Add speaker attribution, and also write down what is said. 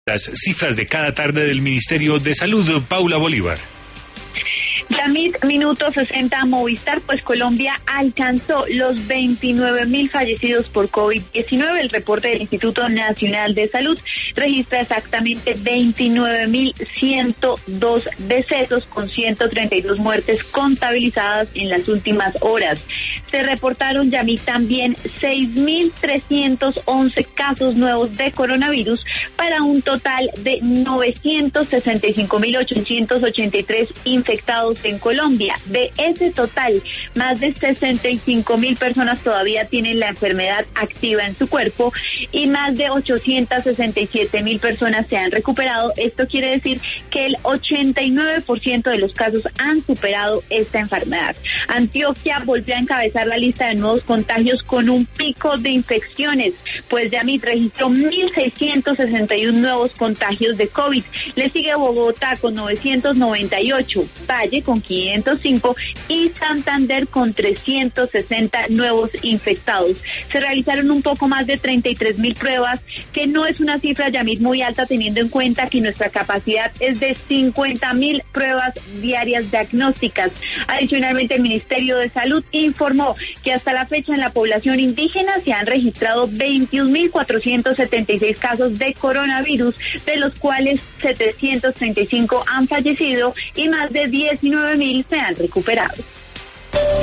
Speaker 1: Las cifras de cada tarde del Ministerio de Salud, Paula Bolívar.
Speaker 2: Yamit, minuto 60 Movistar, pues Colombia alcanzó los 29.000 fallecidos por COVID-19. El reporte del Instituto Nacional de Salud registra exactamente 29.102 decesos con 132 muertes contabilizadas en las últimas horas. Se reportaron, Yamit, también 6.311 casos nuevos de coronavirus para un total de 965.883 infectados en Colombia. De ese total, más de 65.000 personas todavía tienen la enfermedad activa en su cuerpo y más de 867.000 personas se han recuperado. Esto quiere decir que el 89% de los casos han superado esta enfermedad. Antioquia volvió a encabezar la lista de nuevos contagios con un pico de infecciones, pues Yamit registró 1.661 nuevos contagios de COVID. Le sigue Bogotá con 998, Valle con 505 y Santander con 360 nuevos infectados. Se realizaron un poco más de 33.000 pruebas, que no es una cifra, Yamit, muy alta, teniendo en cuenta que nuestra capacidad es de 50.000 pruebas diarias diagnósticas. Adicionalmente, el Ministerio de Salud informó que hasta la fecha en la población indígena se han registrado 21.476 casos de coronavirus, de los cuales 735 han fallecido y más de 19.000 se han recuperado.